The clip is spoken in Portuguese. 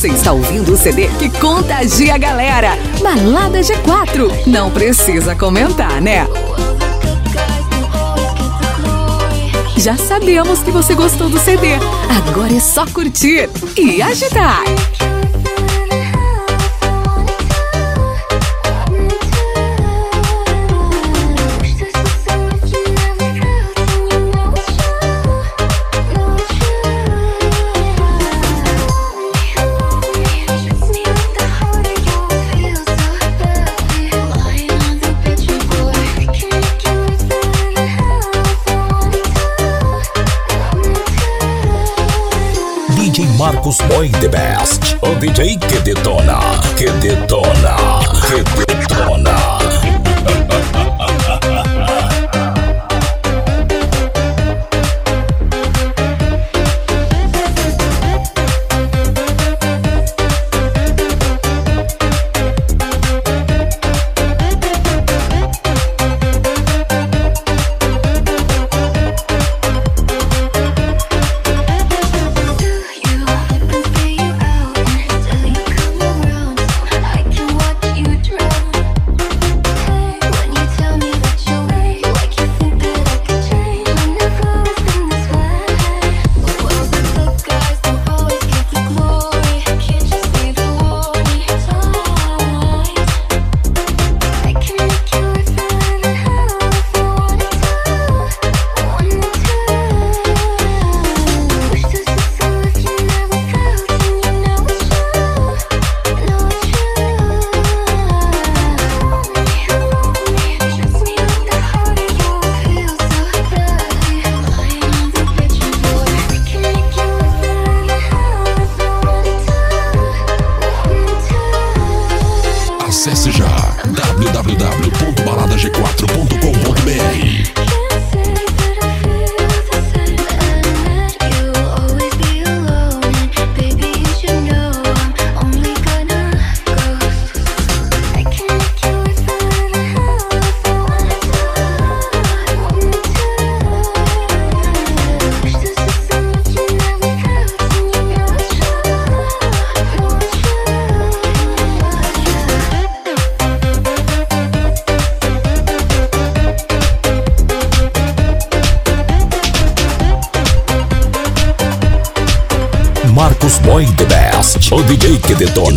Você está ouvindo o CD que contagia a galera. Balada G4. Não precisa comentar, né? Já sabemos que você gostou do CD. Agora é só curtir e agitar. DJ Marcos Boy The Best, o DJ que detona, que detona, que detona. Acesse já www.baladag4.com.br. Marcos Boy The Best, o DJ que detona.